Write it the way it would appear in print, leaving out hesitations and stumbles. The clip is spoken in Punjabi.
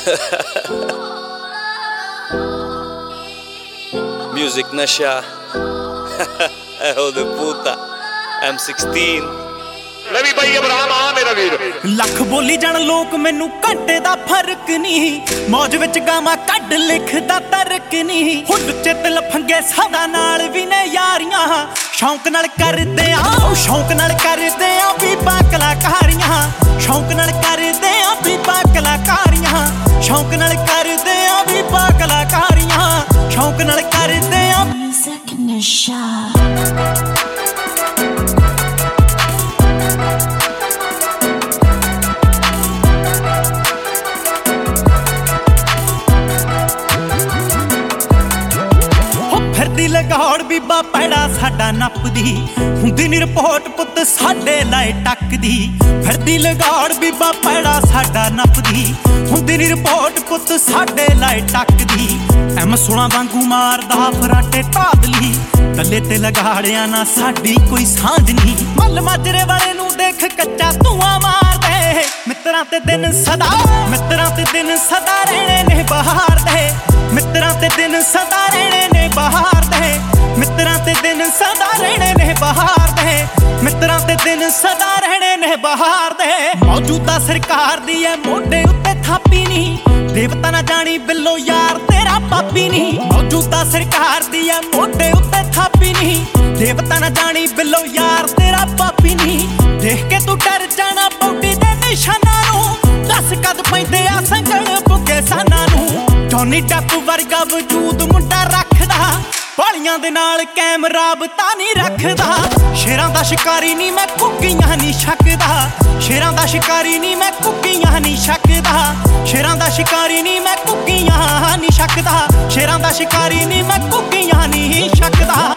Music nasha. Eho de puta. M16 ਲਵੀ ਬਾਈ ਅਬਰਾਮ ਆ ਮੇਰਾ ਵੀਰ ਲੱਖ ਬੋਲੀ ਜਾਣ ਲੋਕ ਮੈਨੂੰ ਘੰਟੇ ਦਾ ਫਰਕ ਨਹੀਂ ਮੌਜ ਵਿੱਚ ਗਾਵਾਂ ਕੱਢ ਲਿਖਦਾ ਤਰਕ ਨਹੀਂ ਹੁੱਡ ਚਿੱਤ ਲਫੰਗੇ ਸਦਾ ਨਾਲ ਵੀ ਨੇ ਯਾਰੀਆਂ ਸ਼ੌਂਕ ਨਾਲ ਕਰਦੇ ਆ ਸ਼ੌਂਕ ਨਾਲ ਕਰਦੇ ਆ ਵੀ ਕਲਾਕਾਰੀਆਂ ਸ਼ੌਂਕ ਨਾਲ ਕਰਦੇ ਆ ਵੀ ਕਲਾਕਾਰੀਆਂ ਸ਼ੌਂਕ ਨਾਲ ਕਰਦੇ ਆ ਵੀ ਕਲਾਕਾਰੀਆਂ ਸ਼ੌਂਕ ਨਾਲ ਕਰਦੇ ਆ Music nasha. ਫਿਰਦੀ ਲਗਾੜ ਬੀਬਾ ਪੈੜਾ ਸਾਡਾ ਨੱਪਦੀ ਹੁੰਦੀ ਨੀ ਰਿਪੋਰਟ ਪੁੱਤ ਸਾਡੇ ਲਾਏ ਟੱਕਦੀ ਫਿਰਦੀ ਲਗਾੜ ਬੀਬਾ ਪੈੜਾ ਸਾਡਾ ਨੱਪਦੀ ਹੁੰਦੀ ਨੀ ਰਿਪੋਰਟ ਪੁੱਤ ਸਾਡੇ ਲਾਏ ਟੱਕਦੀ M16 ਵਾਂਗੂ ਮਾਰਦਾ ਫਰਾਟੇ ਧਾਦਲੀ ਕੱਲੇ ਤੇ ਲਗਾੜਿਆਂ ਨਾ ਸਾਡੀ ਕੋਈ ਸਾਂਝ ਨਹੀਂ ਮੱਲ ਮਾਜਰੇ ਵਾਲੇ ਨੂੰ ਦੇਖ ਕੱਚਾ ਧੂਆਂ ਮਾਰਦੇ ਮਿੱਤਰਾਂ ਤੇ ਦਿਨ ਸਦਾ ਰਹਿਣੇ ਨੇ ਬਹਾਰ ਦੇ ਮਿੱਤਰਾਂ ਤੇ ਦਿਨ ਸਦਾ ਰਹਿਣੇ ਨੇ ਬਹਾਰ ਦੇ ਮਿੱਤਰਾਂ ਤੇ ਦਿਨ ਸਦਾ ਰਹਿਣੇ ਨੇ ਬਹਾਰ ਦੇ ਮਿੱਤਰਾਂ ਤੇ ਦਿਨ ਸਦਾ ਰਹਿਣੇ ਨੇ ਬਹਾਰ ਦੇ ਮੌਜੂਦਾ ਸਰਕਾਰ ਦੀ ਐ ਮੋਢੇ ਉੱਤੇ ਥਾਪੀ ਨਹੀਂ ਦੇਵਤਾ ਨਾ ਜਾਣੀ ਬਿੱਲੋ ਯਾਰ ਤੇਰਾ ਪਾਪੀ ਨਹੀਂ ਮੌਜੂਦਾ ਸਰਕਾਰ ਦੀ ਐ ਮੋਢੇ ਉੱਤੇ ਥਾਪੀ ਨਹੀਂ ਦੇਵਤਾ ਨਾ ਜਾਣੀ ਬਿੱਲੋ ਯਾਰ ਤੇਰਾ ਪਾਪੀ ਨਹੀਂ ਦੇਖ ਕੇ ਤੂੰ ਡਰ ਜਾਣਾ ਬੌਡੀ ਦੇ ਨਿਸ਼ਾਨਾਂ ਨੂੰ ਦੱਸ ਕਦ ਪੈਂਦੇ ਆ ਸੰਗਲ ਬੁੱਗੇ ਸਾਨਾਂ ਨੂੰ ਜੌਨੀ ਡੱਪ ਵਰਗਾ ਵਜੂਦ ਮੁੰਡਾ ਰੱਖਦਾ ਵਾਲੀਆਂ ਦੇ ਨਾਲ ਕੈਮਰਾ ਬਤਾ ਨਹੀਂ ਰੱਖਦਾ ਸ਼ੇਰਾਂ ਦਾ ਸ਼ਿਕਾਰੀ ਨਹੀਂ ਮੈਂ ਕੁੱਕੀਆਂ ਨਹੀਂ ਛੱਕਦਾ ਸ਼ੇਰਾਂ ਦਾ ਸ਼ਿਕਾਰੀ ਨਹੀਂ ਮੈਂ ਕੁੱਕੀਆਂ ਨਹੀਂ ਛੱਕਦਾ ਸ਼ੇਰਾਂ ਦਾ ਸ਼ਿਕਾਰੀ ਨਹੀਂ ਮੈਂ ਕੁੱਕੀਆਂ ਨਹੀਂ ਛੱਕਦਾ ਸ਼ੇਰਾਂ ਦਾ ਸ਼ਿਕਾਰੀ ਨਹੀਂ ਮੈਂ ਕੁੱਕੀਆਂ ਨਹੀਂ ਛੱਕਦਾ